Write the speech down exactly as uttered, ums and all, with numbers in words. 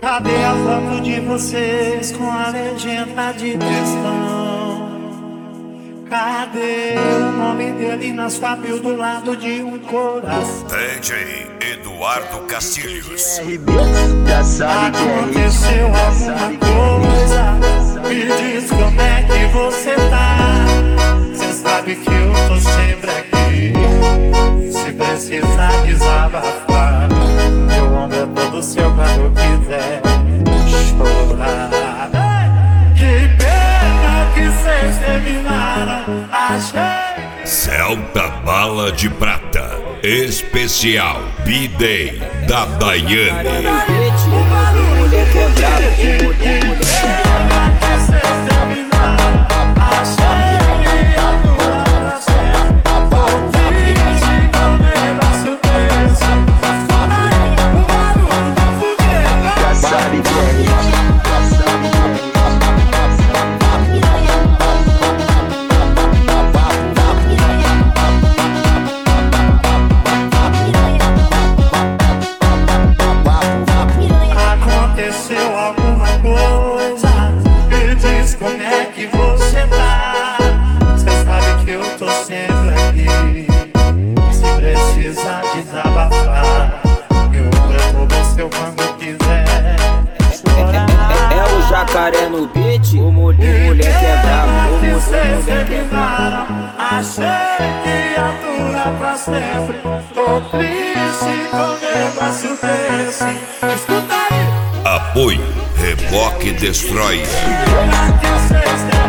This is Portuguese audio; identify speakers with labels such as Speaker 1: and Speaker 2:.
Speaker 1: Cadê a foto de vocês com a legenda de textão? Cadê o nome dele nas papel do lado de um coração?
Speaker 2: D J Eduardo Castilhos.
Speaker 1: Aconteceu alguma coisa? Me diz como é que você tá. Cê sabe que eu tô sempre aqui. Se precisar desabafar, meu ombro é todo seu quando quiser chorar. Que pena que cês terminaram. Achei.
Speaker 2: Celta Bala de Prata Especial B-Day da Daiane.
Speaker 3: O moleque é brabo, o moleque é
Speaker 1: Aconteceu alguma coisa? Me diz como é que você tá. Cê sabe que eu tô sempre aqui. Se precisar desabafar, meu ombro é todo seu quando quiser chorar.
Speaker 3: É, é, é o jacaré no beat, o moleque é brabo, o moleque é brabo.
Speaker 1: Achei que ia durar pra sempre. Tô triste com um negócio desse. Escuta aí.
Speaker 2: Apoio Reboque Destroyer.
Speaker 1: Que cês